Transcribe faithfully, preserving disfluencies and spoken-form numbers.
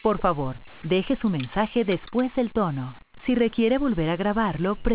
Por favor, deje su mensaje después del tono. Si requiere volver a grabarlo,